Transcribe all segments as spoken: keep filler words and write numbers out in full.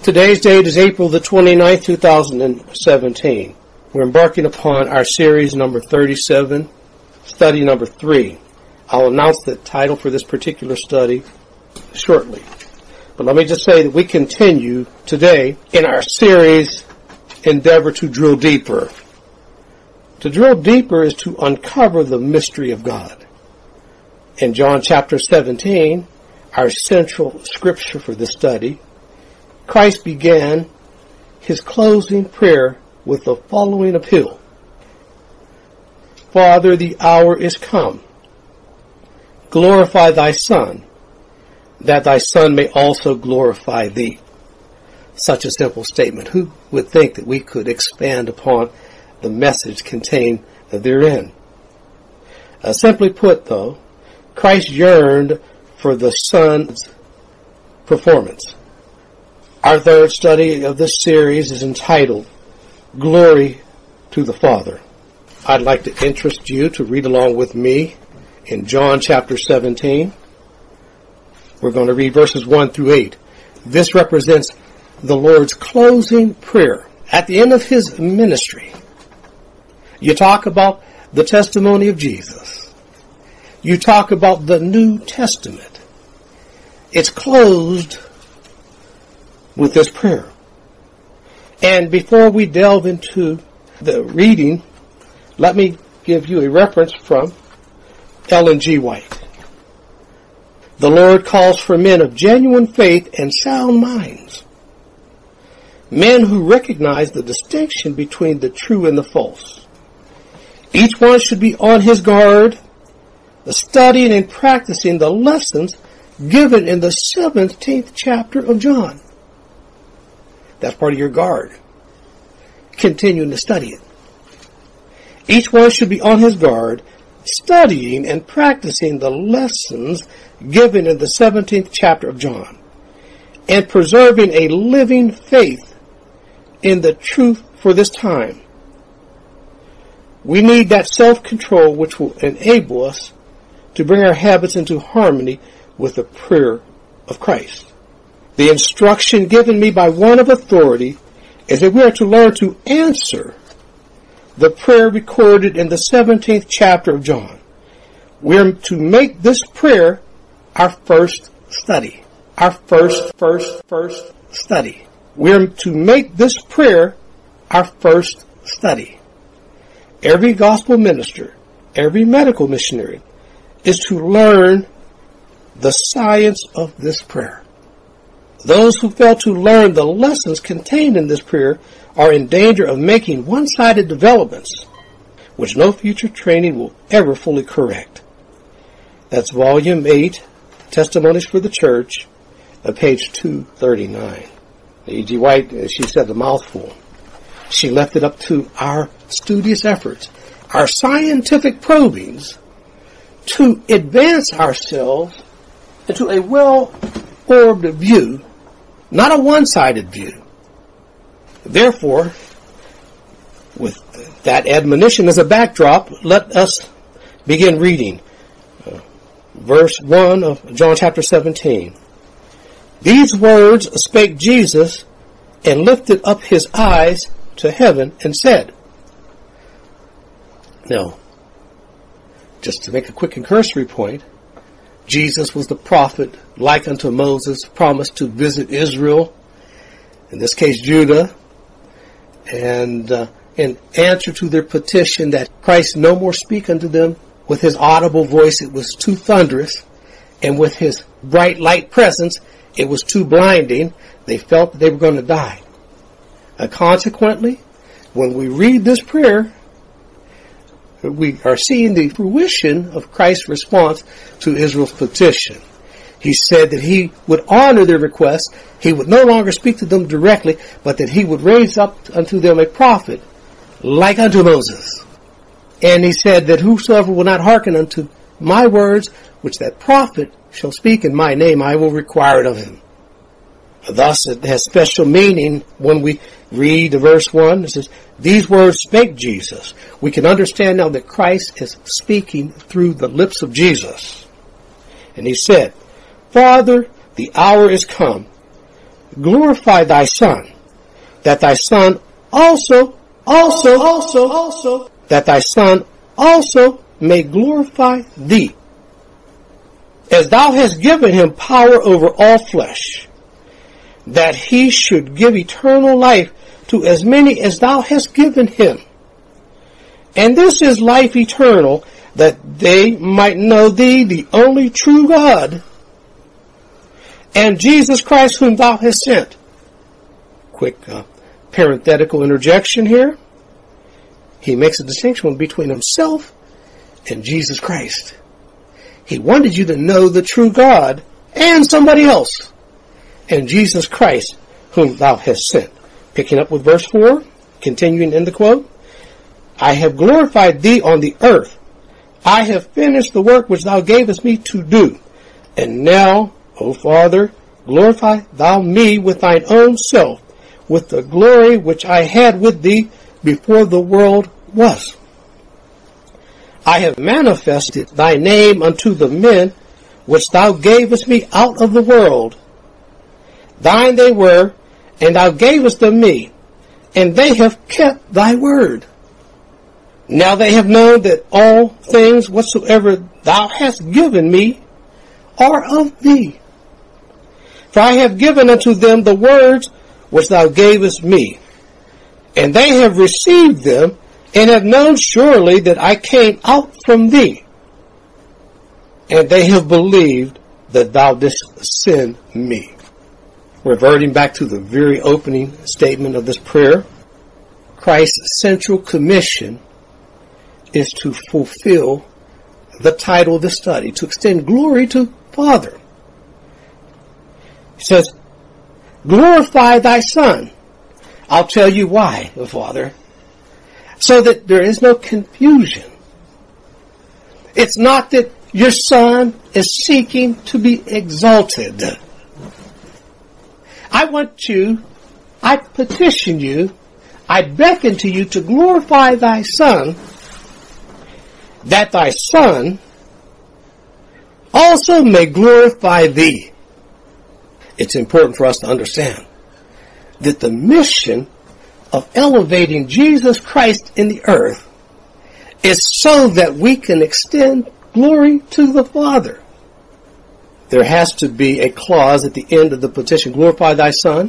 Today's date is April the twenty-ninth, two thousand seventeen. We're embarking upon our series number thirty-seven, study number three. I'll announce the title for this particular study shortly. But let me just say that we continue today in our series, Endeavor to Drill Deeper. To drill deeper is to uncover the mystery of God. In John chapter seventeen, our central scripture for this study, Christ began his closing prayer with the following appeal. Father, the hour is come. Glorify thy Son, that thy Son may also glorify thee. Such a simple statement. Who would think that we could expand upon the message contained therein? Uh, simply put, though, Christ yearned for the Son's performance. Our third study of this series is entitled, Glory to the Father. I'd like to interest you to read along with me in John chapter seventeen. We're going to read verses one through eight. This represents the Lord's closing prayer at the end of his ministry. You talk about the testimony of Jesus. You talk about the New Testament. It's closed with this prayer. And before we delve into the reading, let me give you a reference from Ellen G. White. The Lord calls for men of genuine faith and sound minds. Men who recognize the distinction between the true and the false. Each one should be on his guard, studying and practicing the lessons given in the seventeenth chapter of John. That's part of your guard. Continuing to study it. Each one should be on his guard, studying and practicing the lessons given in the seventeenth chapter of John, and preserving a living faith in the truth for this time. We need that self-control which will enable us to bring our habits into harmony with the prayer of Christ. The instruction given me by one of authority is that we are to learn to answer the prayer recorded in the seventeenth chapter of John. We are to make this prayer our first study. Our first, first, first study. We are to make this prayer our first study. Every gospel minister, every medical missionary is to learn the science of this prayer. Those who fail to learn the lessons contained in this prayer are in danger of making one-sided developments, which no future training will ever fully correct. That's volume eight, Testimonies for the Church, page two thirty-nine. E G. White, she said a mouthful. She left it up to our studious efforts, our scientific probings, to advance ourselves into a well-orbed view, not a one-sided view. Therefore, with that admonition as a backdrop, let us begin reading uh, verse one of John chapter seventeen. These words spake Jesus, and lifted up his eyes to heaven, and said. Now, just to make a quick and cursory point, Jesus was the prophet, like unto Moses, promised to visit Israel, in this case Judah, and uh, in answer to their petition that Christ no more speak unto them with his audible voice, it was too thunderous, and with his bright light presence, it was too blinding. They felt that they were going to die. Uh, consequently, when we read this prayer, we are seeing the fruition of Christ's response to Israel's petition. He said that he would honor their request. He would no longer speak to them directly, but that he would raise up unto them a prophet like unto Moses. And he said that whosoever will not hearken unto my words, which that prophet shall speak in my name, I will require it of him. Thus, it has special meaning when we read verse one. It says, these words spake Jesus. We can understand now that Christ is speaking through the lips of Jesus. And he said, Father, the hour is come. glorify thy Son, that thy Son also, also, also, also, that thy Son also may glorify thee, as thou hast given him power over all flesh, that he should give eternal life to as many as thou hast given him. And this is life eternal, that they might know thee, the only true God, and Jesus Christ whom thou hast sent. Quick uh, parenthetical interjection here. He makes a distinction between himself and Jesus Christ. He wanted you to know the true God and somebody else, and Jesus Christ whom thou hast sent. Picking up with verse four, continuing in the quote, I have glorified thee on the earth. I have finished the work which thou gavest me to do. And now, O Father, glorify thou me with thine own self, with the glory which I had with thee before the world was. I have manifested thy name unto the men which thou gavest me out of the world. Thine they were, and thou gavest them me, and they have kept thy word. Now they have known that all things whatsoever thou hast given me are of thee. For I have given unto them the words which thou gavest me, and they have received them, and have known surely that I came out from thee, and they have believed that thou didst send me. Reverting back to the very opening statement of this prayer, Christ's central commission is to fulfill the title of the study, to extend glory to Father. He says, glorify thy Son. I'll tell you why, Father, so that there is no confusion. It's not that your Son is seeking to be exalted. I want you, I petition you, I beckon to you to glorify thy Son, that thy Son also may glorify thee. It's important for us to understand that the mission of elevating Jesus Christ in the earth is so that we can extend glory to the Father. There has to be a clause at the end of the petition, glorify thy Son,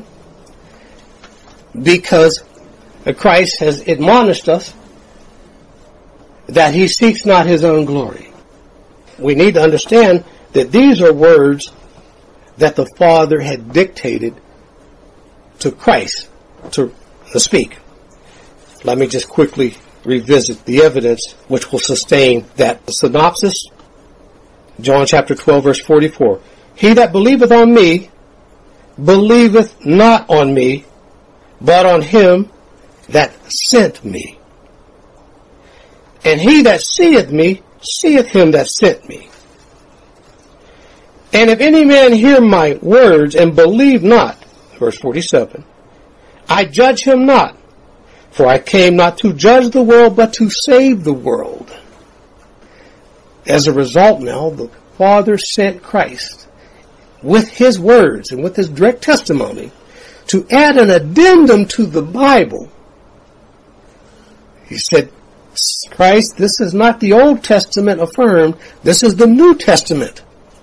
because Christ has admonished us that he seeks not his own glory. We need to understand that these are words that the Father had dictated to Christ to speak. Let me just quickly revisit the evidence which will sustain that synopsis. John chapter twelve, verse forty-four. He that believeth on me, believeth not on me, but on him that sent me. And he that seeth me, seeth him that sent me. And if any man hear my words and believe not, verse forty-seven, I judge him not, for I came not to judge the world, but to save the world. As a result now, the Father sent Christ with his words and with his direct testimony to add an addendum to the Bible. He said, Christ, this is not the Old Testament affirmed, this is the New Testament.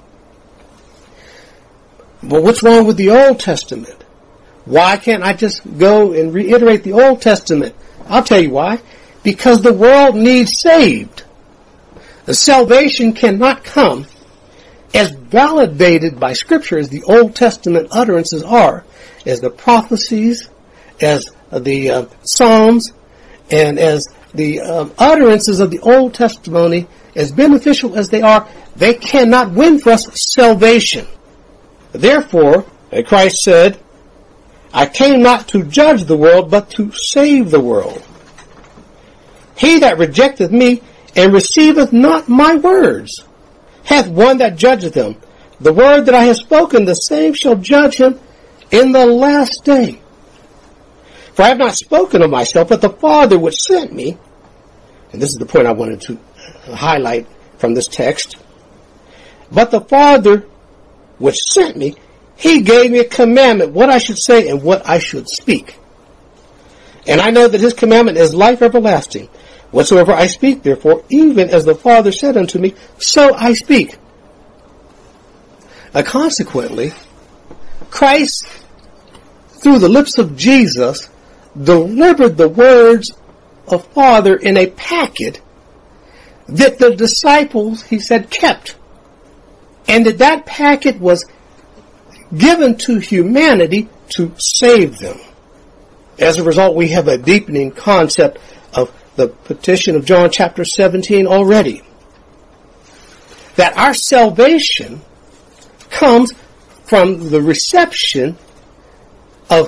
But what's wrong with the Old Testament? Why can't I just go and reiterate the Old Testament? I'll tell you why. Because the world needs saved. The salvation cannot come as validated by Scripture as the Old Testament utterances are, as the prophecies, as the uh, Psalms, and as the um, utterances of the Old Testimony, as beneficial as they are, they cannot win for us salvation. Therefore, Christ said, I came not to judge the world, but to save the world. He that rejecteth me and receiveth not my words hath one that judgeth him. The word that I have spoken, the same shall judge him in the last day. For I have not spoken of myself, but the Father which sent me, and this is the point I wanted to highlight from this text, but the Father which sent me, He gave me a commandment, what I should say and what I should speak. And I know that his commandment is life everlasting. Whatsoever I speak, therefore, even as the Father said unto me, so I speak. Uh, consequently, Christ, through the lips of Jesus, delivered the words of Father in a packet that the disciples, he said, kept. And that that packet was given to humanity to save them. As a result, we have a deepening concept of the petition of John chapter seventeen already. That our salvation comes from the reception of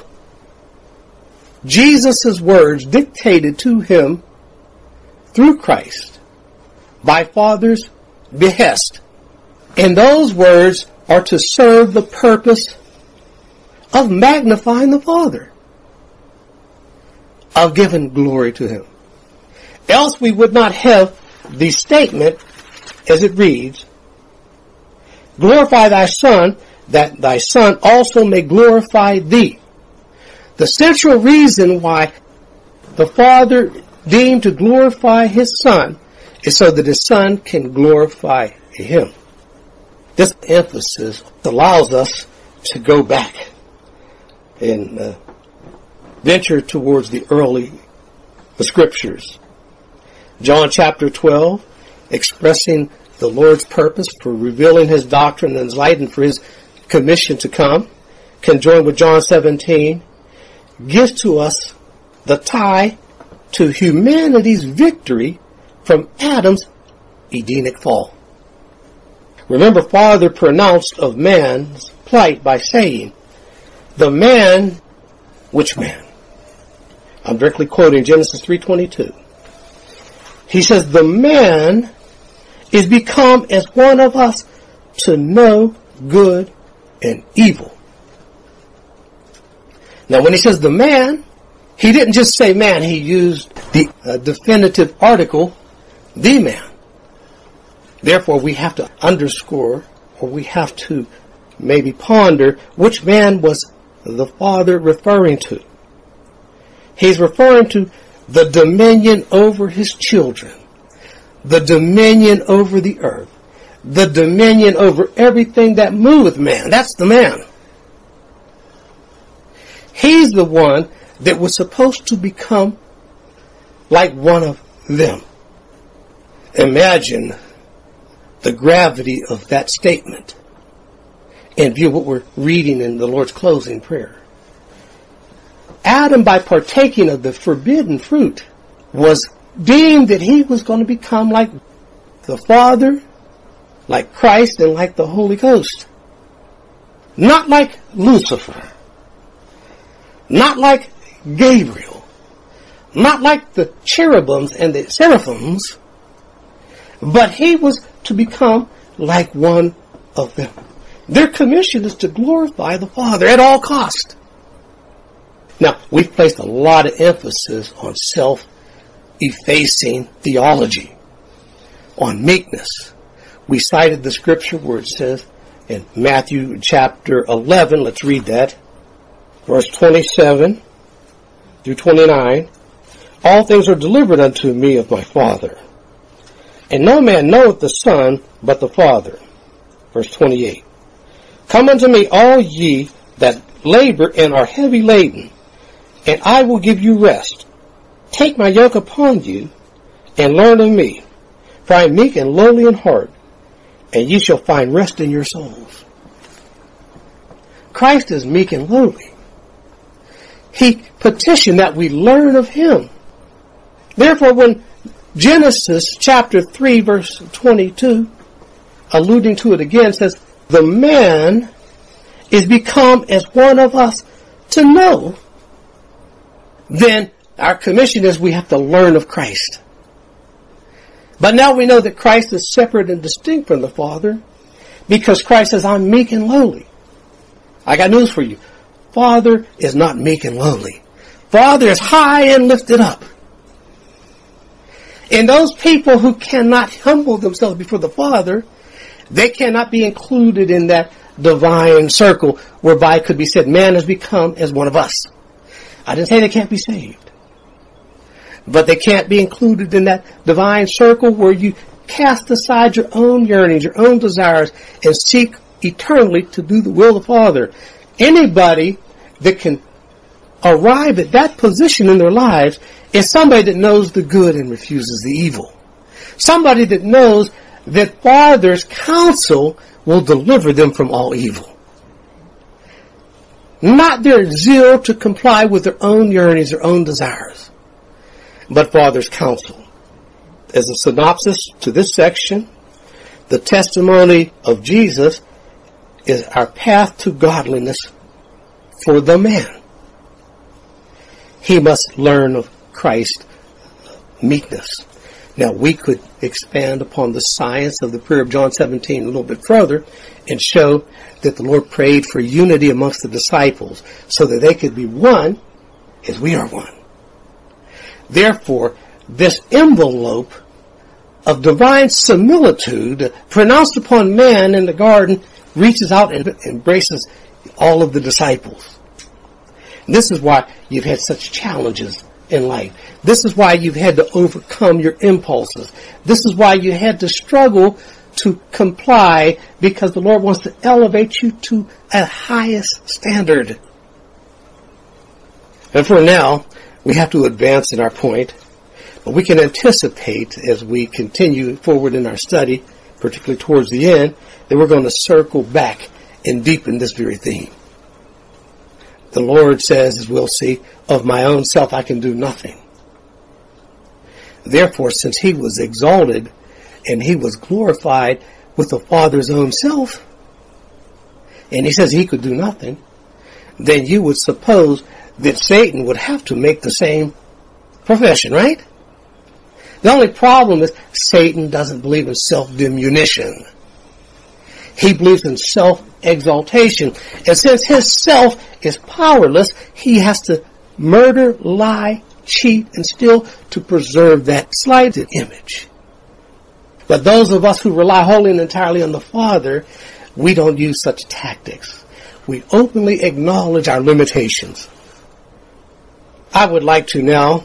Jesus' words dictated to him through Christ by Father's behest. And those words are to serve the purpose of magnifying the Father, of giving glory to him. Else we would not have the statement as it reads, glorify thy Son, that thy Son also may glorify thee. The central reason why the Father deemed to glorify his Son is so that his Son can glorify him. This emphasis allows us to go back and uh, venture towards the early the scriptures. John chapter twelve, expressing the Lord's purpose for revealing his doctrine and his light and for his commission to come, conjoined with John seventeen, gives to us the tie to humanity's victory from Adam's Edenic fall. Remember, Father pronounced of man's plight by saying, the man, which man? I'm directly quoting Genesis three twenty-two. He says, the man is become as one of us to know good and evil. Now, when he says the man, he didn't just say man, he used the uh, definitive article, the man. Therefore, we have to underscore, or we have to maybe ponder, which man was the Father referring to. He's referring to the dominion over his children, the dominion over the earth, the dominion over everything that moveth man. That's the man. He's the one that was supposed to become like one of them. Imagine the gravity of that statement in view of what we're reading in the Lord's closing prayer. Adam, by partaking of the forbidden fruit, was deemed that he was going to become like the Father, like Christ, and like the Holy Ghost. Not like Lucifer. Not like Gabriel. Not like the cherubims and the seraphims. But he was to become like one of them. Their commission is to glorify the Father at all cost. Now, we've placed a lot of emphasis on self-effacing theology, on meekness. We cited the scripture where it says in Matthew chapter eleven, let's read that, verse twenty-seven through twenty-nine. All things are delivered unto me of my Father, and no man knoweth the Son but the Father. Verse twenty-eight. Come unto me, all ye that labor and are heavy laden, and I will give you rest. Take my yoke upon you, and learn of me, for I am meek and lowly in heart, and ye shall find rest in your souls. Christ is meek and lowly. He petitioned that we learn of him. Therefore, when Genesis chapter three verse twenty-two, alluding to it again, says, the man is become as one of us to know, then our commission is we have to learn of Christ. But now we know that Christ is separate and distinct from the Father, because Christ says, I'm meek and lowly. I got news for you. Father is not meek and lowly. Father is high and lifted up. And those people who cannot humble themselves before the Father, they cannot be included in that divine circle whereby it could be said man has become as one of us. I didn't say they can't be saved, but they can't be included in that divine circle where you cast aside your own yearnings, your own desires, and seek eternally to do the will of the Father. Anybody that can arrive at that position in their lives is somebody that knows the good and refuses the evil. Somebody that knows that Father's counsel will deliver them from all evil. Not their zeal to comply with their own yearnings, their own desires, but Father's counsel. As a synopsis to this section, the testimony of Jesus is our path to godliness for the man. He must learn of Christ's meekness. Now, we could expand upon the science of the prayer of John seventeen a little bit further and show that the Lord prayed for unity amongst the disciples so that they could be one as we are one. Therefore, this envelope of divine similitude pronounced upon man in the garden reaches out and embraces all of the disciples. This is why you've had such challenges in life. This is why you've had to overcome your impulses. This is why you had to struggle to comply, because the Lord wants to elevate you to a highest standard. And for now, we have to advance in our point, but we can anticipate as we continue forward in our study, particularly towards the end, that we're going to circle back and deepen this very theme. The Lord says, as we'll see, of my own self I can do nothing. Therefore, since he was exalted and he was glorified with the Father's own self, and he says he could do nothing, then you would suppose that Satan would have to make the same profession, right? The only problem is Satan doesn't believe in self-diminution. He believes in self-exaltation. And since his self is powerless, he has to murder, lie, cheat, and steal to preserve that slighted image. But those of us who rely wholly and entirely on the Father, we don't use such tactics. We openly acknowledge our limitations. I would like to now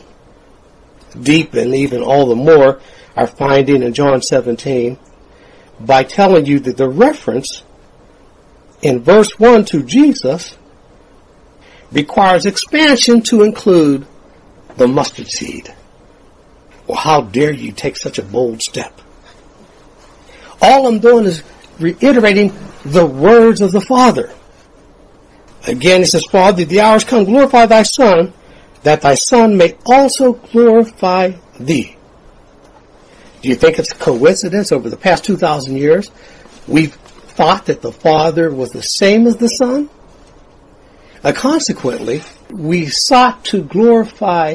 deepen even all the more our finding in John seventeen by telling you that the reference in verse one to Jesus requires expansion to include the mustard seed. Well, how dare you take such a bold step? All I'm doing is reiterating the words of the Father. Again, it says, Father, the hour has come, glorify thy Son, that thy Son may also glorify thee. Do you think it's a coincidence over the past two thousand years we've thought that the Father was the same as the Son? Uh, consequently, we sought to glorify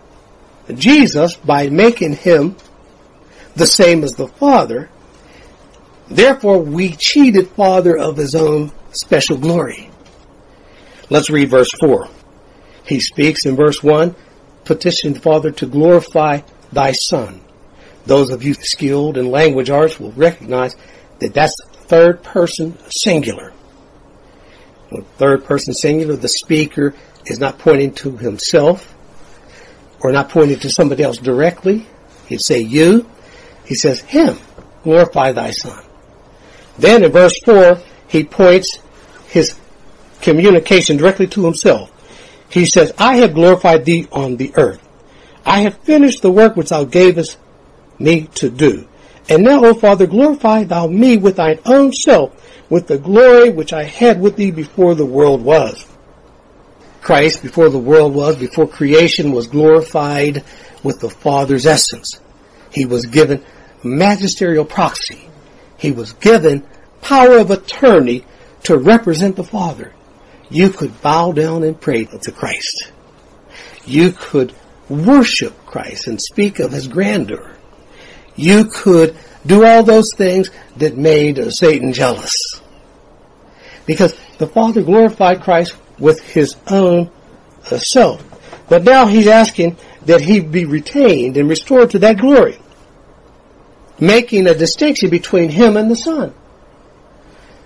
Jesus by making him the same as the Father. Therefore, we cheated Father of his own special glory. Let's read verse four. He speaks in verse one, petition the Father to glorify thy Son. Those of you skilled in language arts will recognize that that's third person singular. With third person singular, the speaker is not pointing to himself or not pointing to somebody else directly. He'd say you. He says him. Glorify thy Son. Then in verse four, he points his communication directly to himself. He says, I have glorified thee on the earth. I have finished the work which thou gavest me to do. And now, O Father, glorify thou me with thine own self, with the glory which I had with thee before the world was. Christ, before the world was, before creation, was glorified with the Father's essence. He was given magisterial proxy. He was given power of attorney to represent the Father. You could bow down and pray to Christ. You could worship Christ and speak of his grandeur. You could do all those things that made Satan jealous. Because the Father glorified Christ with his own uh, self. But now he's asking that he be retained and restored to that glory, making a distinction between him and the Son.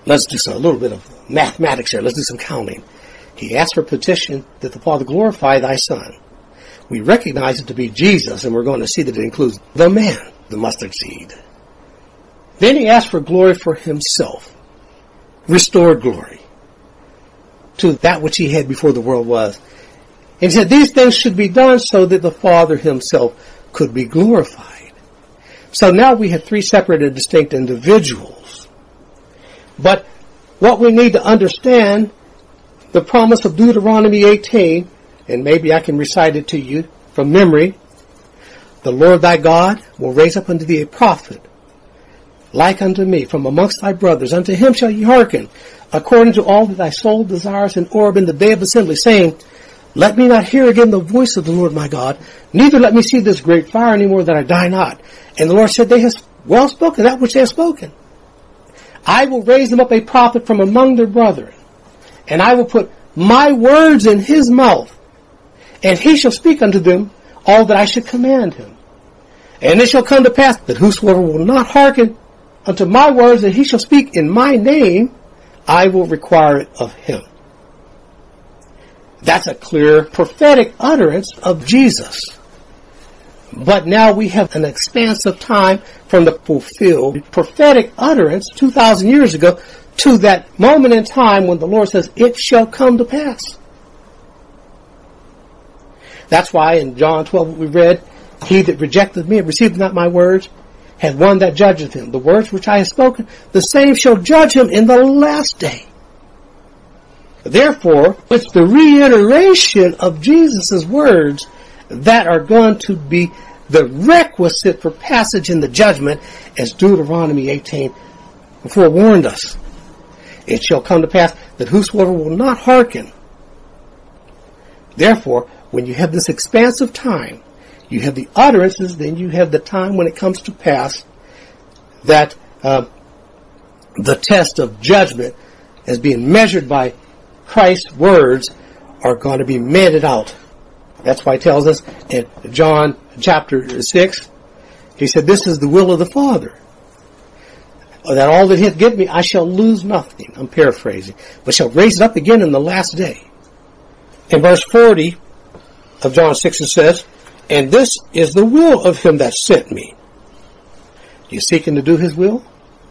Let's do some, a little bit of mathematics here. Let's do some counting. He asked for a petition that the Father glorify thy Son. We recognize it to be Jesus, and we're going to see that it includes the man, the mustard seed. Then he asked for glory for himself, restored glory to that which he had before the world was. And he said these things should be done so that the Father himself could be glorified. So now we have three separate and distinct individuals. But what we need to understand, the promise of Deuteronomy eighteen, and maybe I can recite it to you from memory. The Lord thy God will raise up unto thee a prophet, like unto me, from amongst thy brothers. Unto him shall ye hearken, according to all that thy soul desires in Oreb in the day of assembly, saying, let me not hear again the voice of the Lord my God, neither let me see this great fire any more, that I die not. And the Lord said, they have well spoken that which they have spoken. I will raise them up a prophet from among their brethren, and I will put my words in his mouth, and he shall speak unto them all that I should command him. And it shall come to pass that whosoever will not hearken unto my words that he shall speak in my name, I will require it of him. That's a clear prophetic utterance of Jesus. But now we have an expanse of time from the fulfilled prophetic utterance two thousand years ago to that moment in time when the Lord says, it shall come to pass. That's why in John twelve what we read, he that rejecteth me and receiveth not my words hath one that judgeth him. The words which I have spoken, the same shall judge him in the last day. Therefore, it's the reiteration of Jesus' words that are going to be the requisite for passage in the judgment, as Deuteronomy eighteen forewarned us. It shall come to pass that whosoever will not hearken. Therefore, when you have this expanse of time, you have the utterances, then you have the time when it comes to pass that uh, the test of judgment as being measured by Christ's words are going to be meted out. That's why he tells us in John chapter six, he said, this is the will of the Father, that all that he hath given me, I shall lose nothing. I'm paraphrasing. But shall raise it up again in the last day. In verse forty of John six it says, and this is the will of him that sent me. You seeking to do his will?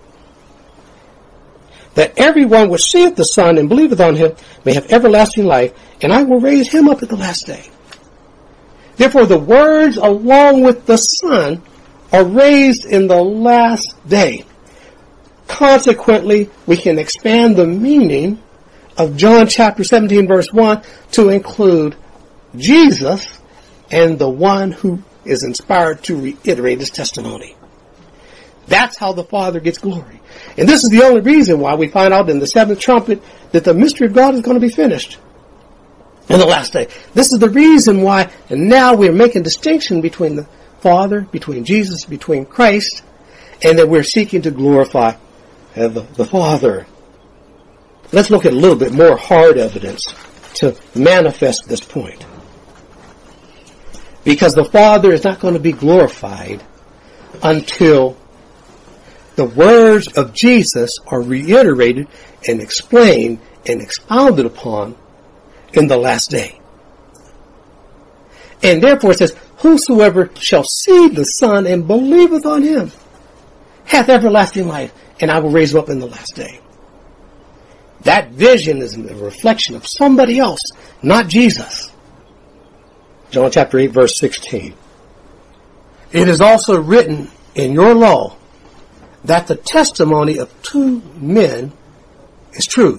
That everyone which seeth the Son and believeth on him may have everlasting life, and I will raise him up at the last day. Therefore the words along with the Son are raised in the last day. Consequently, we can expand the meaning of John chapter seventeen verse one to include Jesus and the one who is inspired to reiterate his testimony. That's how the Father gets glory. And this is the only reason why we find out in the seventh trumpet that the mystery of God is going to be finished in the last day. This is the reason why now we're making distinction between the Father, between Jesus, between Christ, and that we're seeking to glorify the, the Father. Let's look at a little bit more hard evidence to manifest this point. Because the Father is not going to be glorified until the words of Jesus are reiterated and explained and expounded upon in the last day. And therefore it says, whosoever shall see the Son and believeth on him hath everlasting life, and I will raise him up in the last day. That vision is a reflection of somebody else, not Jesus. John chapter eight verse sixteen. It is also written in your law that the testimony of two men is true.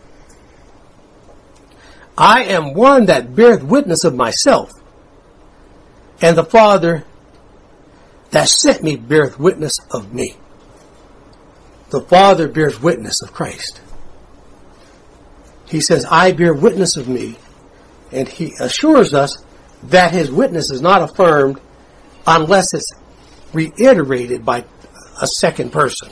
I am one that beareth witness of myself, and the Father that sent me beareth witness of me. The Father bears witness of Christ. He says, I bear witness of me, and he assures us that his witness is not affirmed unless it's reiterated by a second person.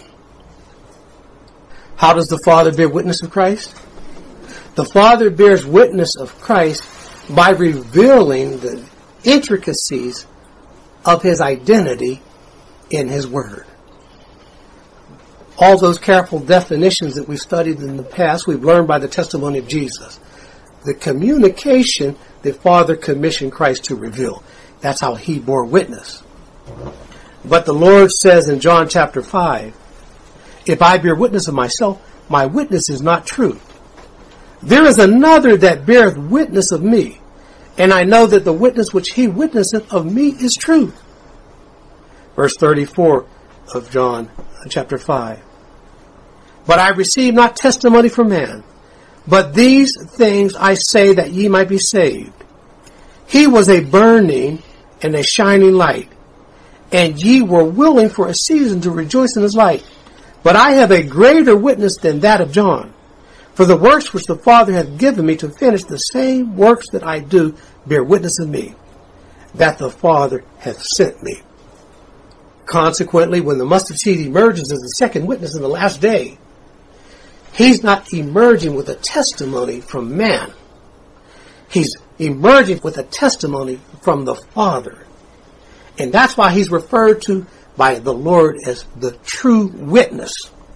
How does the Father bear witness of Christ? The Father bears witness of Christ by revealing the intricacies of his identity in his word. all those careful definitions that we've studied in the past, we've learned by the testimony of Jesus. The communication the Father commissioned Christ to reveal. That's how he bore witness. But the Lord says in John chapter five, if I bear witness of myself, my witness is not true. There is another that beareth witness of me, and I know that the witness which he witnesseth of me is true. Verse thirty-four of John chapter five. But I receive not testimony from man, but these things I say that ye might be saved. He was a burning and a shining light, and ye were willing for a season to rejoice in his light. But I have a greater witness than that of John. For the works which the Father hath given me to finish, the same works that I do bear witness of me, that the Father hath sent me. Consequently, when the mustard seed emerges as the second witness in the last day, he's not emerging with a testimony from man. He's emerging with a testimony from the Father. And that's why he's referred to by the Lord as the true witness.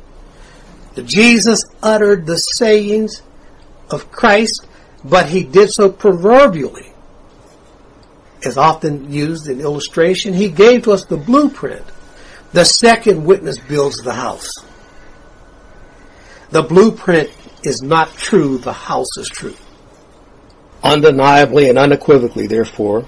Jesus uttered the sayings of Christ, but he did so proverbially. As often used in illustration, he gave to us the blueprint. The second witness builds the house. The blueprint is not true, the house is true. Undeniably and unequivocally, therefore,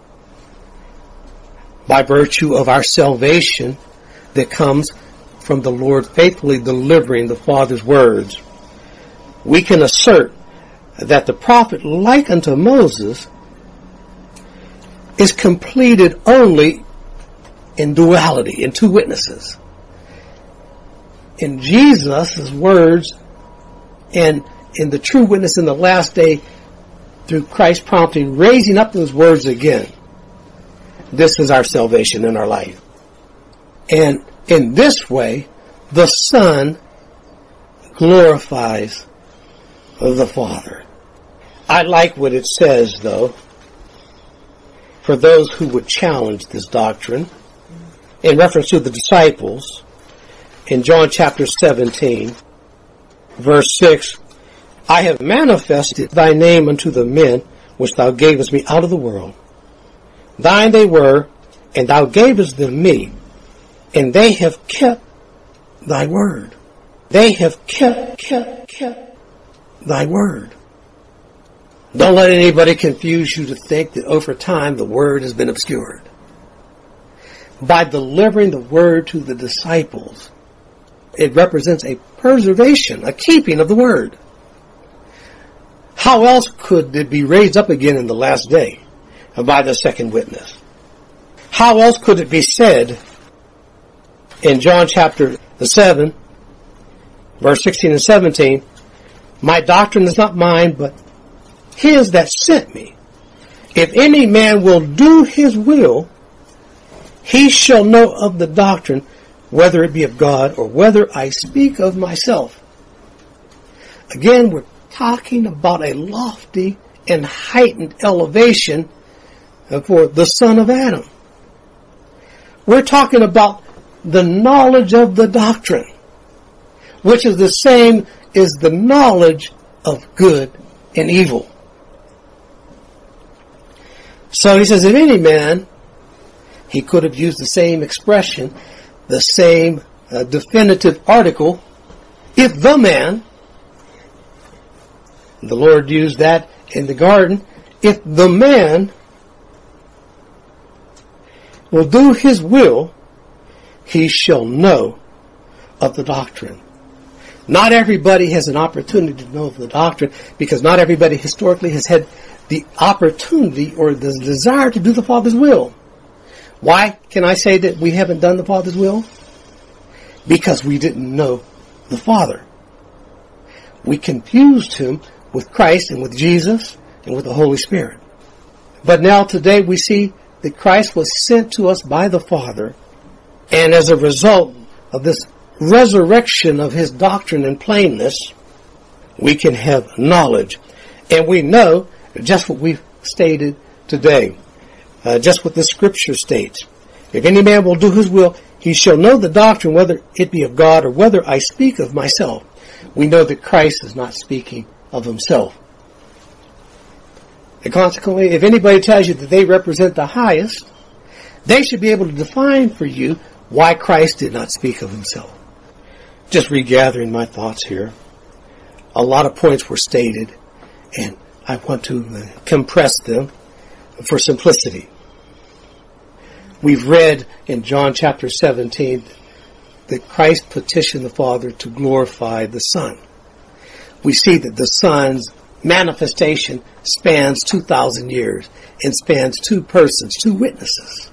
by virtue of our salvation that comes from the Lord faithfully delivering the Father's words, we can assert that the prophet, like unto Moses, is completed only in duality, in two witnesses. In Jesus' words and in the true witness in the last day through Christ's prompting, raising up those words again. This is our salvation in our life. And in this way, the Son glorifies the Father. I like what it says, though, for those who would challenge this doctrine, in reference to the disciples, in John chapter seventeen, verse six, I have manifested thy name unto the men which thou gavest me out of the world. Thine they were, and thou gavest them me, and they have kept thy word. They have kept, kept, kept thy word. Don't let anybody confuse you to think that over time the word has been obscured. By delivering the word to the disciples, it represents a preservation, a keeping of the word. How else could it be raised up again in the last day by the second witness? How else could it be said in John chapter seven, verse sixteen and seventeen, my doctrine is not mine, but his that sent me. If any man will do his will, he shall know of the doctrine, whether it be of God or whether I speak of myself. Again, we're talking about a lofty and heightened elevation for the son of Adam. We're talking about the knowledge of the doctrine, which is the same as the knowledge of good and evil. So he says, if any man, he could have used the same expression, the same uh, definitive article, if the man, the Lord used that in the garden, if the man will do his will, he shall know of the doctrine. Not everybody has an opportunity to know of the doctrine, because not everybody historically has had the opportunity or the desire to do the Father's will. Why can I say that we haven't done the Father's will? Because we didn't know the Father. We confused him with Christ and with Jesus and with the Holy Spirit. But now today we see that Christ was sent to us by the Father, and as a result of this resurrection of his doctrine and plainness, we can have knowledge. And we know just what we've stated today, uh, just what the scripture states. If any man will do his will, He shall know the doctrine, whether it be of God or whether I speak of myself. We know that Christ is not speaking of himself. And consequently, if anybody tells you that they represent the highest, they should be able to define for you why Christ did not speak of himself. Just regathering my thoughts here. A lot of points were stated, and I want to compress them for simplicity. We've read in John chapter seventeen that Christ petitioned the Father to glorify the Son. We see that the Son's manifestation spans two thousand years and spans two persons, two witnesses.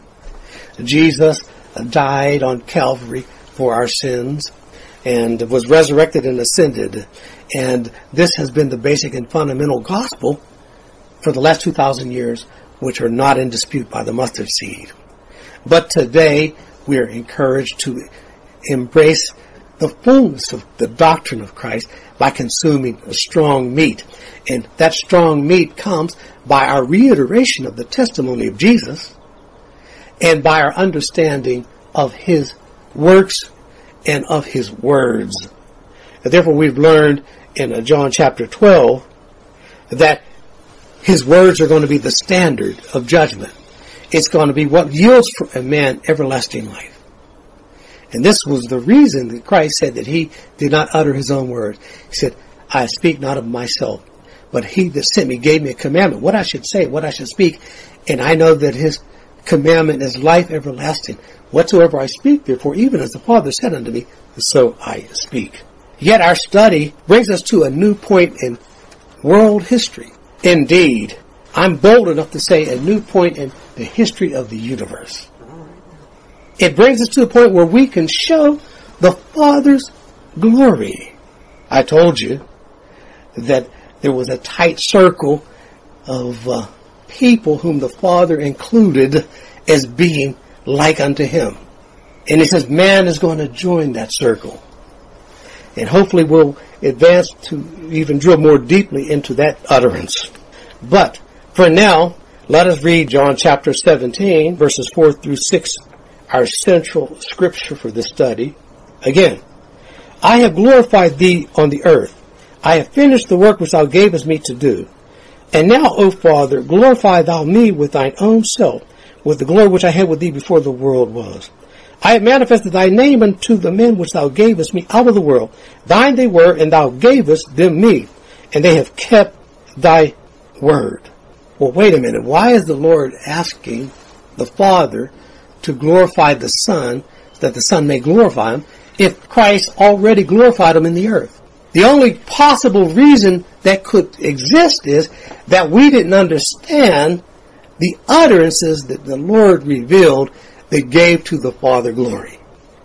Jesus died on Calvary for our sins and was resurrected and ascended. And this has been the basic and fundamental gospel for the last two thousand years, which are not in dispute by the mustard seed. But today, we are encouraged to embrace the fullness of the doctrine of Christ by consuming a strong meat. And that strong meat comes by our reiteration of the testimony of Jesus and by our understanding of his works and of his words. And therefore, we've learned in John chapter twelve that his words are going to be the standard of judgment. It's going to be what yields for a man everlasting life. And this was the reason that Christ said that he did not utter his own words. He said, I speak not of myself, but he that sent me gave me a commandment, what I should say, what I should speak. And I know that his commandment is life everlasting. Whatsoever I speak, therefore, even as the Father said unto me, so I speak. Yet our study brings us to a new point in world history. Indeed, I'm bold enough to say a new point in the history of the universe. It brings us to a point where we can show the Father's glory. I told you that there was a tight circle of uh, people whom the Father included as being like unto him. And he says man is going to join that circle. And hopefully we'll advance to even drill more deeply into that utterance. But for now, let us read John chapter seventeen, verses four through six, our central scripture for this study. Again, I have glorified thee on the earth. I have finished the work which thou gavest me to do. And now, O Father, glorify thou me with thine own self, with the glory which I had with thee before the world was. I have manifested thy name unto the men which thou gavest me out of the world. Thine they were, and thou gavest them me, and they have kept thy word. Well, wait a minute. Why is the Lord asking the Father to glorify the Son, that the Son may glorify him, if Christ already glorified him in the earth? The only possible reason that could exist is that we didn't understand the utterances that the Lord revealed that gave to the Father glory.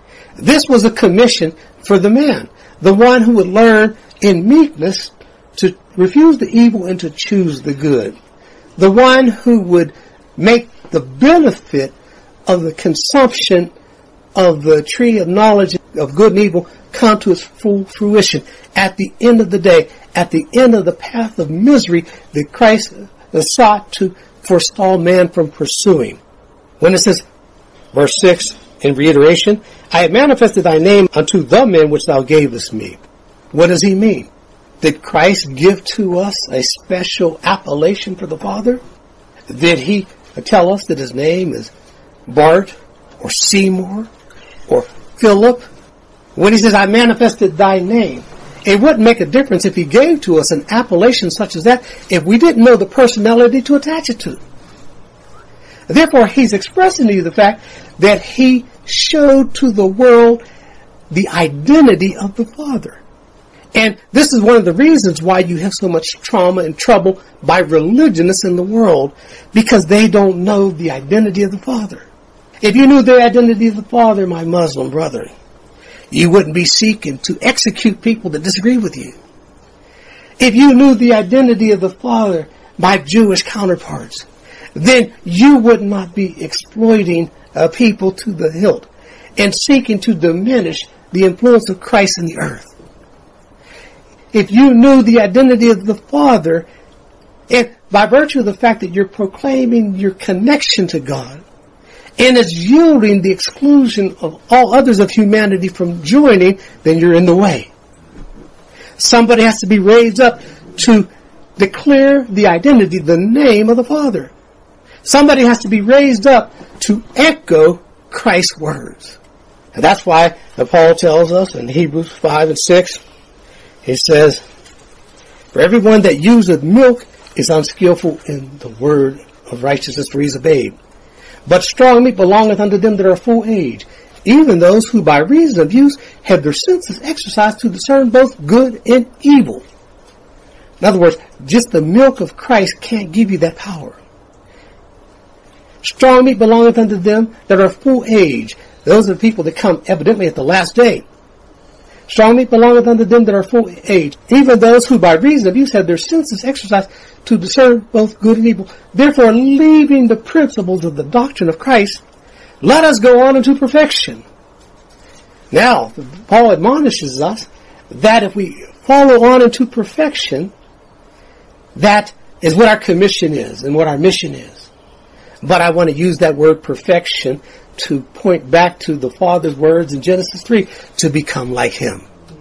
This was a commission for the man, the one who would learn in meekness to refuse the evil and to choose the good. The one who would make the benefit of the consumption of the tree of knowledge of good and evil come to its full fruition at the end of the day, at the end of the path of misery that Christ sought to forestall man from pursuing. When it says, verse six, in reiteration, I have manifested thy name unto the men which thou gavest me. What does he mean? Did Christ give to us a special appellation for the Father? Did he tell us that his name is Bart or Seymour or Philip? When he says, I manifested thy name, it wouldn't make a difference if he gave to us an appellation such as that if we didn't know the personality to attach it to. Therefore, he's expressing to you the fact that he showed to the world the identity of the Father. And this is one of the reasons why you have so much trauma and trouble by religionists in the world, because they don't know the identity of the Father. If you knew the identity of the Father, my Muslim brother, you wouldn't be seeking to execute people that disagree with you. If you knew the identity of the Father, my Jewish counterparts, then you would not be exploiting uh, people to the hilt and seeking to diminish the influence of Christ in the earth. If you knew the identity of the Father, if by virtue of the fact that you're proclaiming your connection to God and it's yielding the exclusion of all others of humanity from joining, then you're in the way. Somebody has to be raised up to declare the identity, the name of the Father. Somebody has to be raised up to echo Christ's words. And that's why Paul tells us in Hebrews five and six, he says, for everyone that useth milk is unskillful in the word of righteousness, for he is a babe. But strong meat belongeth unto them that are full age, even those who by reason of use have their senses exercised to discern both good and evil. In other words, just the milk of Christ can't give you that power. Strong meat belongeth unto them that are full age. Those are the people that come evidently at the last day. Strong meat belongeth unto them that are full age, even those who by reason of use have their senses exercised to discern both good and evil. Therefore, leaving the principles of the doctrine of Christ, let us go on into perfection. Now, Paul admonishes us that if we follow on into perfection, that is what our commission is and what our mission is. But I want to use that word perfection to point back to the Father's words in Genesis three, to become like Him.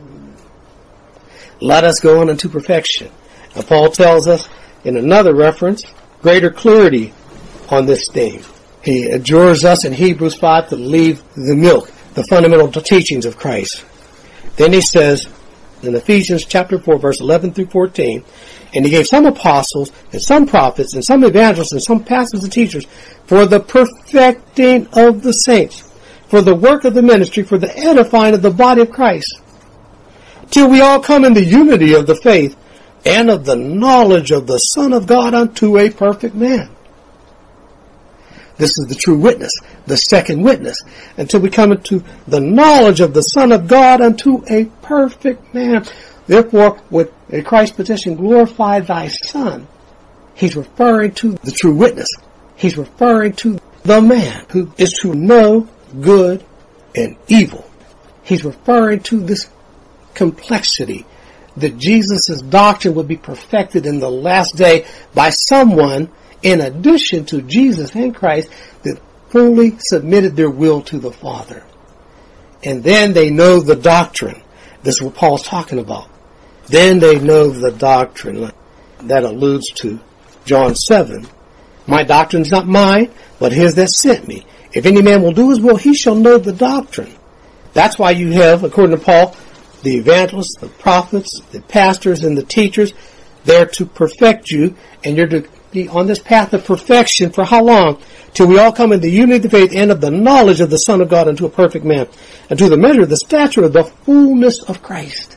Let us go on into perfection. And Paul tells us in another reference, greater clarity on this theme. He adjures us in Hebrews five to leave the milk, the fundamental teachings of Christ. Then he says in Ephesians chapter four, verse eleven through fourteen, and he gave some apostles, and some prophets, and some evangelists, and some pastors and teachers, for the perfecting of the saints, for the work of the ministry, for the edifying of the body of Christ, till we all come in the unity of the faith, and of the knowledge of the Son of God unto a perfect man. This is the true witness, the second witness, until we come into the knowledge of the Son of God unto a perfect man. Therefore, with Christ's petition, glorify thy Son, he's referring to the true witness. He's referring to the man who is to know good and evil. He's referring to this complexity that Jesus' doctrine would be perfected in the last day by someone in addition to Jesus and Christ that fully submitted their will to the Father. And then they know the doctrine. This is what Paul's talking about. Then they know the doctrine. That alludes to John seven. My doctrine is not mine, but his that sent me. If any man will do his will, he shall know the doctrine. That's why you have, according to Paul, the evangelists, the prophets, the pastors, and the teachers. They're to perfect you, and you're to be on this path of perfection for how long? Till we all come into the unity of the faith and of the knowledge of the Son of God unto a perfect man, and to the measure of the stature of the fullness of Christ.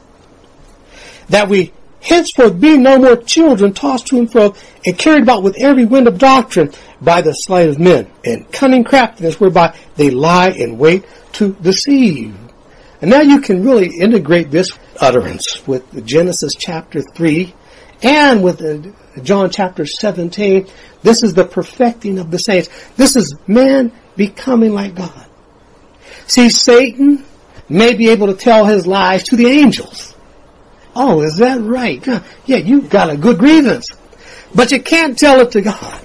That we henceforth be no more children tossed to and fro and carried about with every wind of doctrine by the sleight of men and cunning craftiness whereby they lie in wait to deceive. And now you can really integrate this utterance with Genesis chapter three and with John chapter seventeen. This is the perfecting of the saints. This is man becoming like God. See, Satan may be able to tell his lies to the angels. Oh, is that right? Yeah, you've got a good grievance. But you can't tell it to God.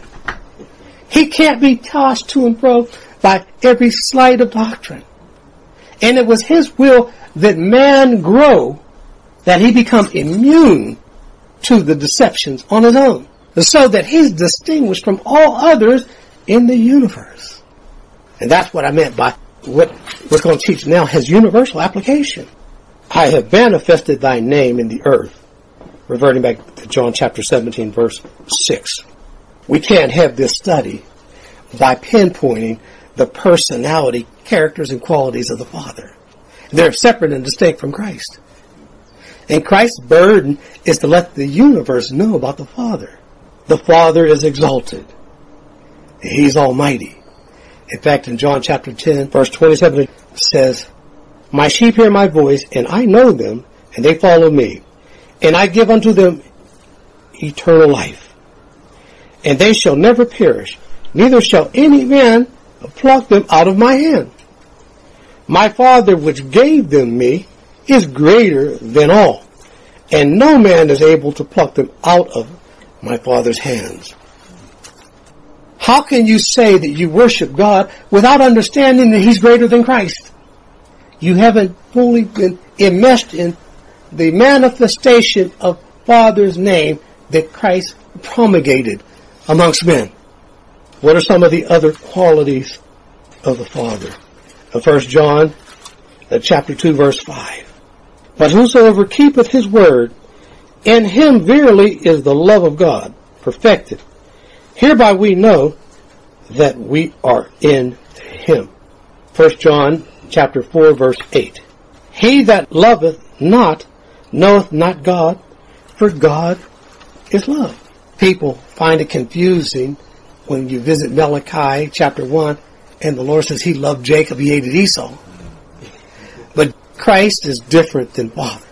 He can't be tossed to and fro by every sleight of doctrine. And it was his will that man grow, that he become immune to the deceptions on his own, so that he's distinguished from all others in the universe. And that's what I meant by what we're going to teach now has universal application. I have manifested thy name in the earth. Reverting back to John chapter seventeen, verse six. We can't have this study by pinpointing the personality, characters, and qualities of the Father. They're separate and distinct from Christ. And Christ's burden is to let the universe know about the Father. The Father is exalted. He's almighty. In fact, in John chapter ten, verse twenty-seven, it says, my sheep hear my voice, and I know them, and they follow me. And I give unto them eternal life. And they shall never perish, neither shall any man pluck them out of my hand. My Father which gave them me is greater than all, and no man is able to pluck them out of my Father's hands. How can you say that you worship God without understanding that He's greater than Christ? You haven't fully been immersed in the manifestation of Father's name that Christ promulgated amongst men. What are some of the other qualities of the Father? First John uh, chapter two verse five. But whosoever keepeth his word, in him verily is the love of God perfected. Hereby we know that we are in him. First John chapter four verse eight. He that loveth not knoweth not God, for God is love. People find it confusing when you visit Malachi chapter one and the Lord says He loved Jacob, He hated Esau. But Christ is different than Father.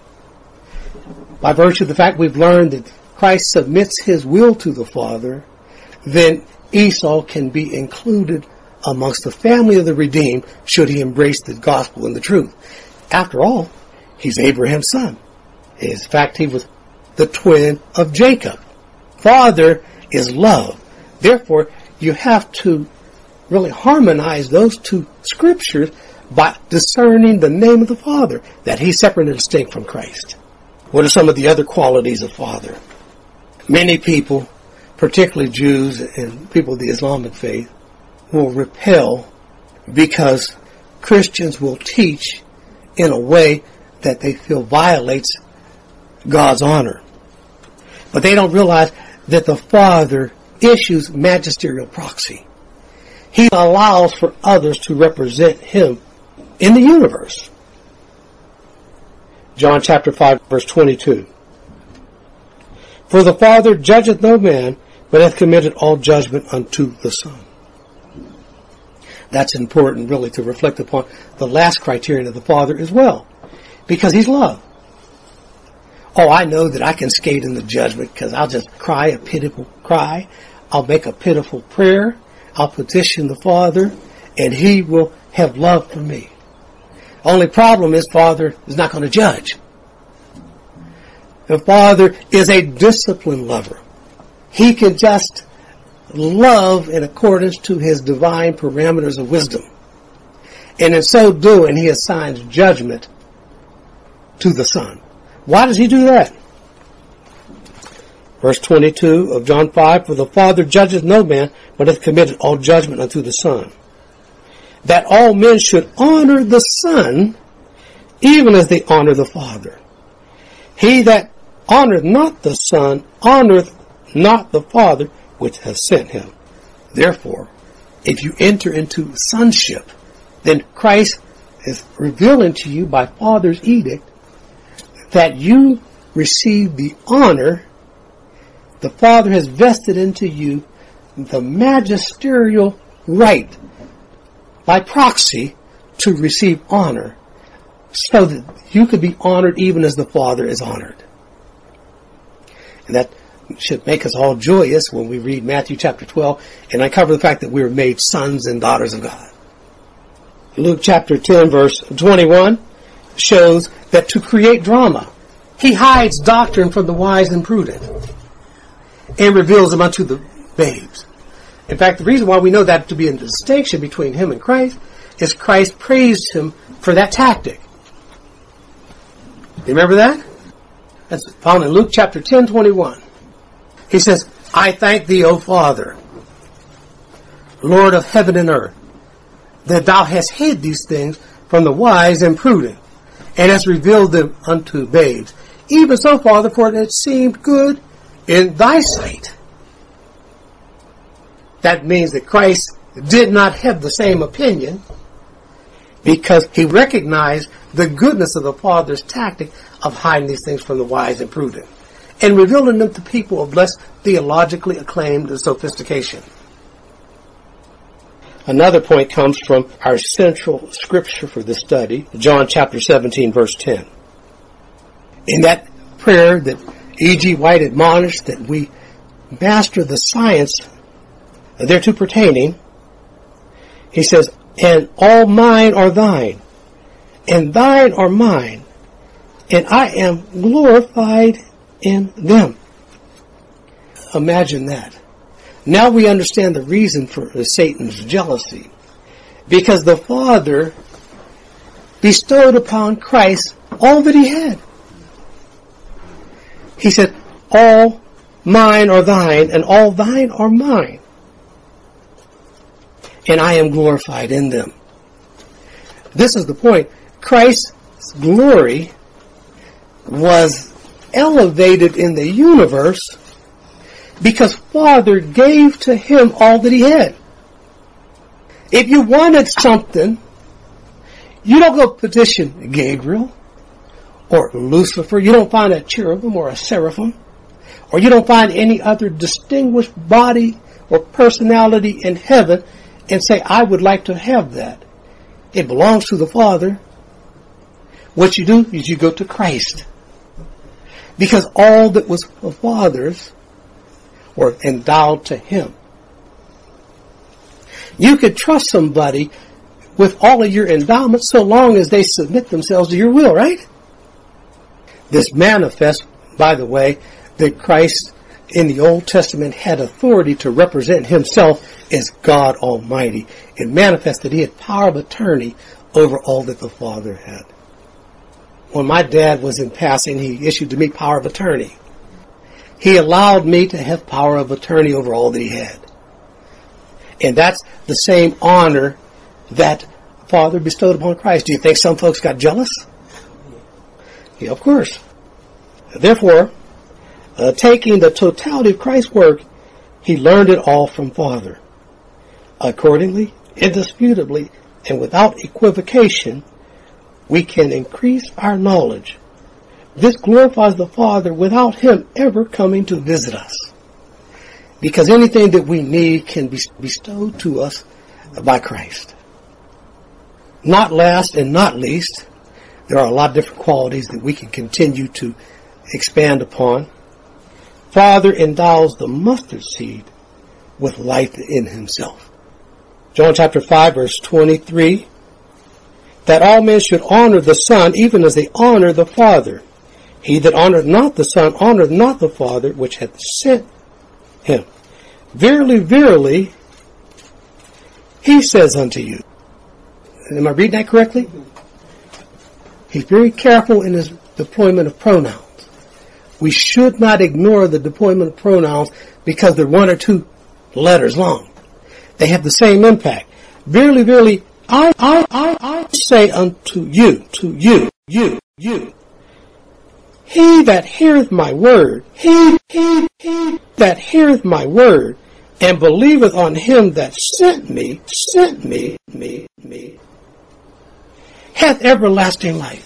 By virtue of the fact we've learned that Christ submits His will to the Father, then Esau can be included amongst the family of the redeemed should he embrace the gospel and the truth. After all, he's Abraham's son. In fact, he was the twin of Jacob. Father is love. Therefore, you have to really harmonize those two scriptures by discerning the name of the Father, that He's separate and distinct from Christ. What are some of the other qualities of Father? Many people, particularly Jews and people of the Islamic faith, will repel because Christians will teach in a way that they feel violates God's honor. But they don't realize that the Father issues magisterial proxy. He allows for others to represent Him in the universe. John chapter five verse twenty-two. For the Father judgeth no man, but hath committed all judgment unto the Son. That's important really to reflect upon the last criterion of the Father as well. Because He's love. Oh, I know that I can skate in the judgment because I'll just cry a pitiful cry. I'll make a pitiful prayer. I'll petition the Father and He will have love for me. Only problem is Father is not going to judge. The Father is a disciplined lover. He can just love in accordance to His divine parameters of wisdom. And in so doing, He assigns judgment to the Son. Why does He do that? Verse twenty-two of John five, for the Father judgeth no man, but hath committed all judgment unto the Son, that all men should honor the Son, even as they honor the Father. He that honoreth not the Son, honoreth not the Father, which hath sent Him. Therefore, if you enter into sonship, then Christ is revealing to you by Father's edict that you receive the honor. The Father has vested into you the magisterial right by proxy to receive honor so that you could be honored even as the Father is honored. And that should make us all joyous when we read Matthew chapter twelve and uncover the fact that we are made sons and daughters of God. Luke chapter ten verse twenty-one shows that to create drama, He hides doctrine from the wise and prudent and reveals them unto the babes. In fact, the reason why we know that to be a distinction between Him and Christ is Christ praised Him for that tactic. You remember that? That's found in Luke chapter ten twenty-one. He says, I thank Thee, O Father, Lord of heaven and earth, that Thou hast hid these things from the wise and prudent, and hast revealed them unto babes. Even so, Father, for it seemed good in Thy sight. That means that Christ did not have the same opinion because He recognized the goodness of the Father's tactic of hiding these things from the wise and prudent and revealing them to people of less theologically acclaimed sophistication. Another point comes from our central scripture for this study, John chapter seventeen, verse ten. In that prayer that E G White admonished that we master the science thereto pertaining, he says, and all mine are thine, and thine are mine, and I am glorified in them. Imagine that. Now we understand the reason for Satan's jealousy. Because the Father bestowed upon Christ all that he had. He said, all mine are thine, and all thine are mine. And I am glorified in them. This is the point. Christ's glory was elevated in the universe because Father gave to him all that he had. If you wanted something, you don't go petition Gabriel or Lucifer. You don't find a cherubim or a seraphim. Or you don't find any other distinguished body or personality in heaven and say, I would like to have that. It belongs to the Father. What you do is you go to Christ. Because all that was the Father's were endowed to him. You could trust somebody with all of your endowments so long as they submit themselves to your will, right? This manifests, by the way, that Christ in the Old Testament had authority to represent himself as God Almighty. It manifested he had power of attorney over all that the Father had. When my dad was in passing, he issued to me power of attorney. He allowed me to have power of attorney over all that he had. And that's the same honor that Father bestowed upon Christ. Do you think some folks got jealous? Yeah, of course. Therefore, uh, taking the totality of Christ's work, he learned it all from Father. Accordingly, indisputably, and without equivocation, we can increase our knowledge. This glorifies the Father without him ever coming to visit us. Because anything that we need can be bestowed to us by Christ. Not last and not least, there are a lot of different qualities that we can continue to expand upon. Father endows the mustard seed with life in himself. John chapter five verse twenty-three, that all men should honor the Son even as they honor the Father. He that honoreth not the Son honoreth not the Father which hath sent him. Verily, verily, he says unto you. Am I reading that correctly? He's very careful in his deployment of pronouns. We should not ignore the deployment of pronouns because they're one or two letters long. They have the same impact. Verily, verily, I, I, I, I say unto you, to you, you, you. He that heareth my word, he, he, he that heareth my word, and believeth on him that sent me, sent me, me, me, hath everlasting life,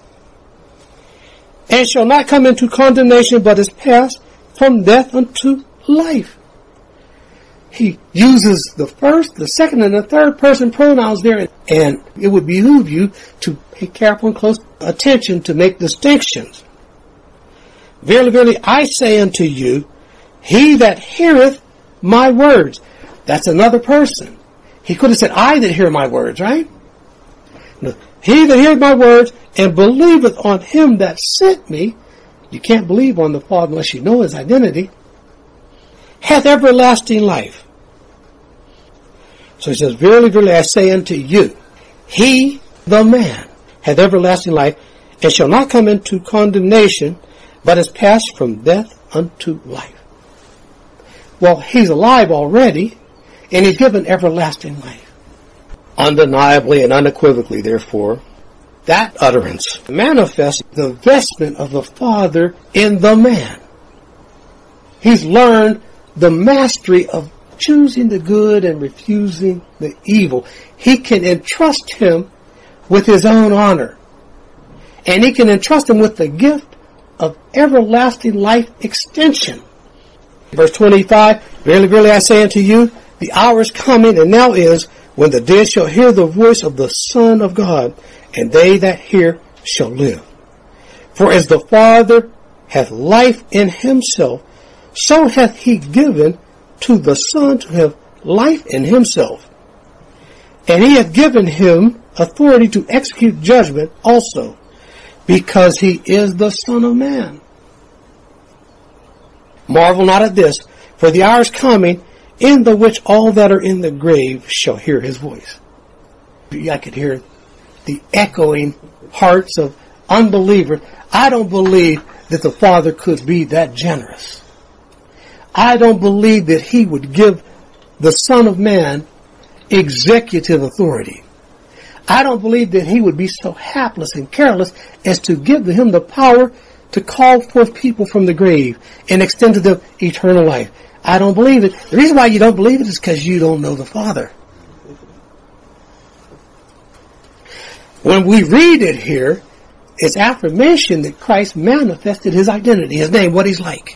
and shall not come into condemnation, but is passed from death unto life. He uses the first, the second, and the third person pronouns there, and it would behoove you to pay careful and close attention to make distinctions. Verily, verily, I say unto you, he that heareth my words. That's another person. He could have said, I that hear my words, right? No. He that heareth my words and believeth on him that sent me, you can't believe on the Father unless you know his identity, hath everlasting life. So he says, verily, verily, I say unto you, he, the man, hath everlasting life, and shall not come into condemnation, but is passed from death unto life. Well, he's alive already, and he's given everlasting life. Undeniably and unequivocally, therefore, that utterance manifests the vestment of the Father in the man. He's learned the mastery of choosing the good and refusing the evil. He can entrust him with his own honor. And he can entrust him with the gift of everlasting life extension. Verse twenty-five, verily, verily, I say unto you, the hour is coming, and now is, when the dead shall hear the voice of the Son of God, and they that hear shall live. For as the Father hath life in himself, so hath he given to the Son to have life in himself. And he hath given him authority to execute judgment also, because he is the Son of Man. Marvel not at this, for the hour is coming, in the which all that are in the grave shall hear his voice. I could hear the echoing hearts of unbelievers. I don't believe that the Father could be that generous. I don't believe that he would give the Son of Man executive authority. I don't believe that he would be so hapless and careless as to give him the power to call forth people from the grave and extend to them eternal life. I don't believe it. The reason why you don't believe it is because you don't know the Father. When we read it here, it's affirmation that Christ manifested his identity, his name, what he's like.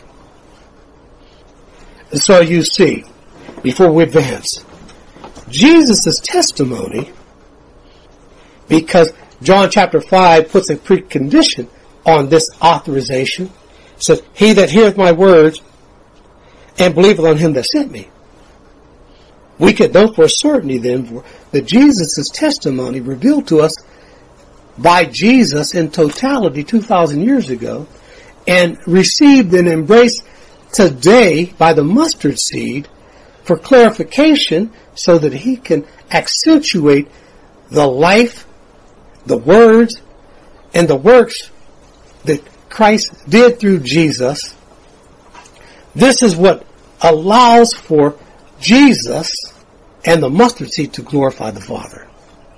And so you see, before we advance, Jesus' testimony, because John chapter five puts a precondition on this authorization, says, he that heareth my words and believeth on him that sent me. We could know for certainty then that Jesus' testimony revealed to us by Jesus in totality two thousand years ago and received and embraced today by the mustard seed for clarification so that he can accentuate the life, the words, and the works that Christ did through Jesus. This is what allows for Jesus and the mustard seed to glorify the Father.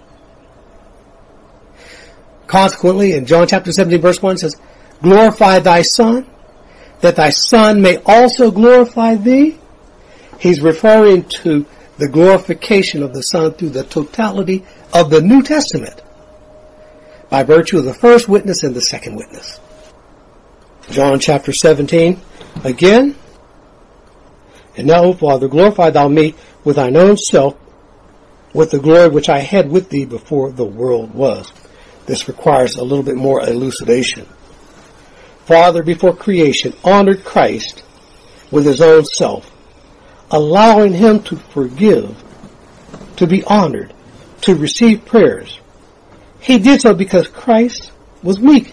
Consequently, in John chapter seventeen verse one, it says, glorify thy Son, that thy Son may also glorify thee. He's referring to the glorification of the Son through the totality of the New Testament by virtue of the first witness and the second witness. John chapter seventeen, again, and now, O Father, glorify thou me with thine own self, with the glory which I had with thee before the world was. This requires a little bit more elucidation. Father, before creation, honored Christ with his own self, allowing him to forgive, to be honored, to receive prayers. He did so because Christ was meek.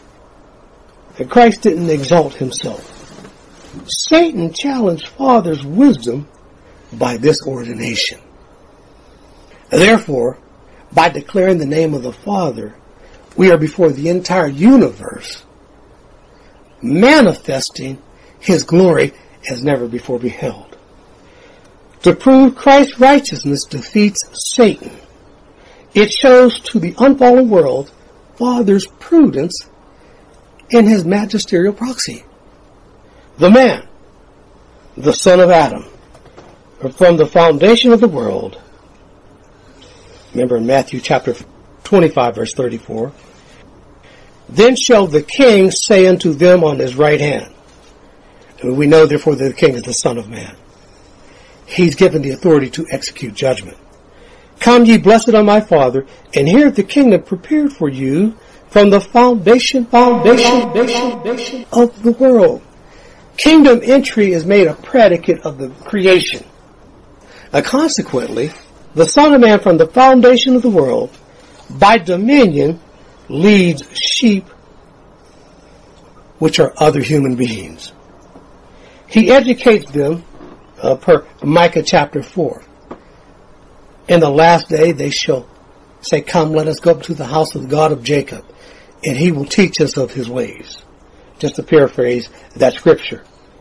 And Christ didn't exalt himself. Satan challenged Father's wisdom by this ordination. Therefore, by declaring the name of the Father, we are before the entire universe, manifesting his glory as never before beheld. To prove Christ's righteousness defeats Satan, it shows to the unfallen world Father's prudence in his magisterial proxy. The man, the son of Adam, from the foundation of the world. Remember in Matthew chapter twenty-five verse thirty-four. Then shall the king say unto them on his right hand. And we know therefore that the king is the Son of Man. He's given the authority to execute judgment. Come ye blessed of my Father, and here the kingdom prepared for you from the foundation, foundation, foundation, foundation of the world. Kingdom entry is made a predicate of the creation. Now, consequently, the Son of Man from the foundation of the world, by dominion, leads sheep, which are other human beings. He educates them, uh, per Micah chapter four. In the last day they shall say, come, let us go up to the house of the God of Jacob, and he will teach us of his ways. Just to paraphrase that scripture.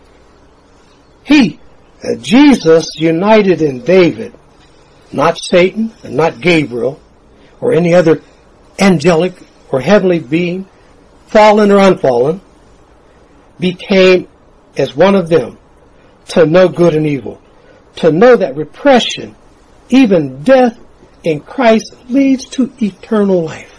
He, uh, Jesus, united in David, not Satan, and not Gabriel, or any other angelic or heavenly being, fallen or unfallen, became as one of them, to know good and evil, to know that repression, even death in Christ, leads to eternal life.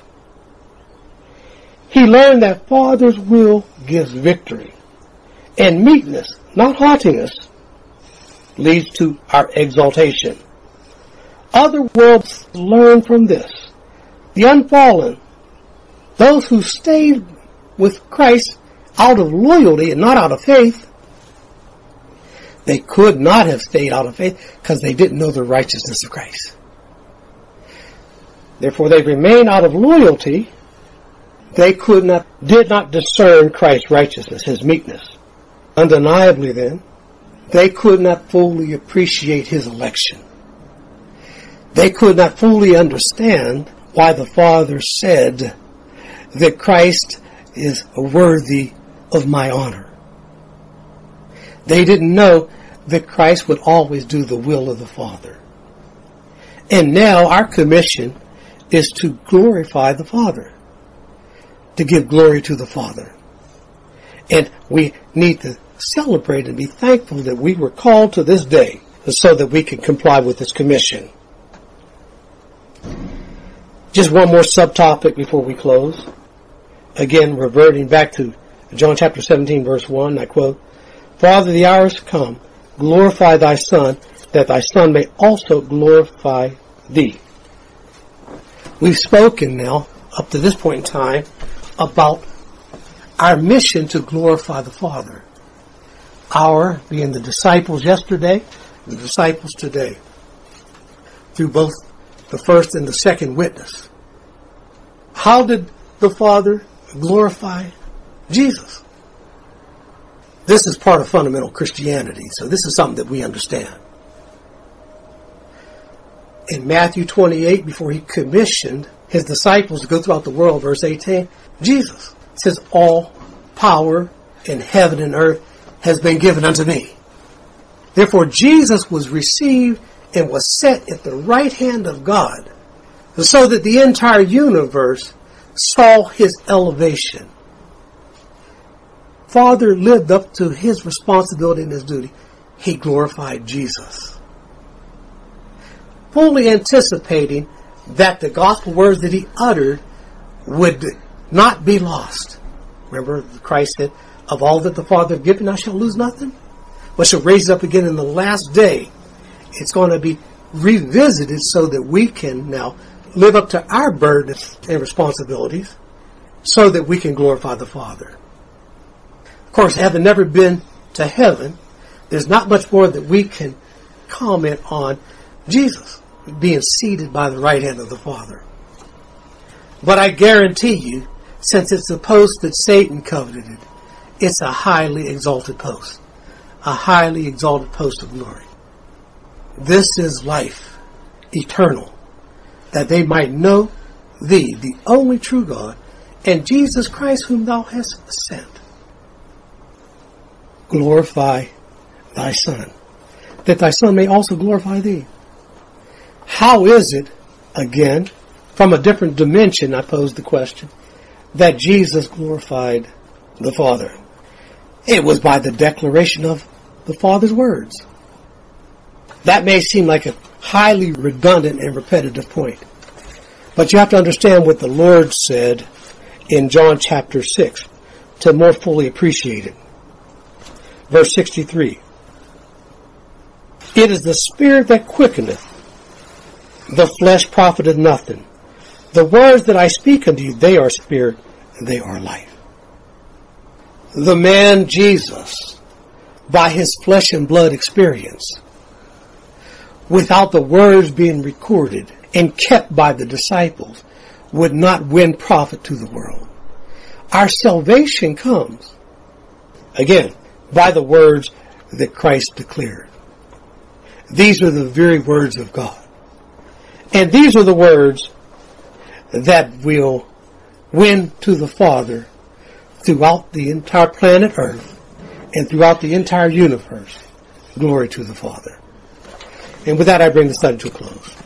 He learned that Father's will gives victory, and meekness, not haughtiness, leads to our exaltation. Other worlds learn from this. The unfallen, those who stayed with Christ out of loyalty and not out of faith, they could not have stayed out of faith because they didn't know the righteousness of Christ. Therefore, they remained out of loyalty. They could not, did not discern Christ's righteousness, his meekness. Undeniably then, they could not fully appreciate his election. They could not fully understand why the Father said that Christ is worthy of my honor. They didn't know that Christ would always do the will of the Father. And now our commission is to glorify the Father, to give glory to the Father. And we need to celebrate and be thankful that we were called to this day so that we can comply with this commission. Just one more subtopic before we close. Again, reverting back to John chapter seventeen, verse one, I quote, Father, the hour is come, glorify thy Son, that thy Son may also glorify thee. We've spoken now, up to this point in time, about our mission to glorify the Father. Our being the disciples yesterday, the disciples today, through both the first and the second witness. How did the Father glorify Jesus? This is part of fundamental Christianity, so this is something that we understand. In Matthew twenty-eight, before he commissioned his disciples to go throughout the world, verse eighteen, Jesus says, all power in heaven and earth has been given unto me. Therefore, Jesus was received and was set at the right hand of God, so that the entire universe saw his elevation. Father lived up to his responsibility and his duty. He glorified Jesus, fully anticipating that the gospel words that he uttered would not be lost. Remember, Christ said, of all that the Father hath given, I shall lose nothing, but shall raise it up again in the last day. It's going to be revisited so that we can now live up to our burdens and responsibilities so that we can glorify the Father. Of course, having never been to heaven, there's not much more that we can comment on Jesus being seated by the right hand of the Father. But I guarantee you, since it's the post that Satan coveted, it's a highly exalted post. A highly exalted post of glory. This is life eternal, that they might know thee, the only true God, and Jesus Christ whom thou hast sent. Glorify thy Son, that thy Son may also glorify thee. How is it, again, from a different dimension, I pose the question, that Jesus glorified the Father? It was by the declaration of the Father's words. That may seem like a highly redundant and repetitive point, but you have to understand what the Lord said in John chapter six to more fully appreciate it. Verse sixty-three. It is the Spirit that quickeneth, the flesh profiteth nothing. The words that I speak unto you, they are spirit, and they are life. The man Jesus, by his flesh and blood experience, without the words being recorded and kept by the disciples, would not win profit to the world. Our salvation comes, again, by the words that Christ declared. These are the very words of God. And these are the words that will win to the Father throughout the entire planet Earth and throughout the entire universe. Glory to the Father. And with that, I bring the study to a close.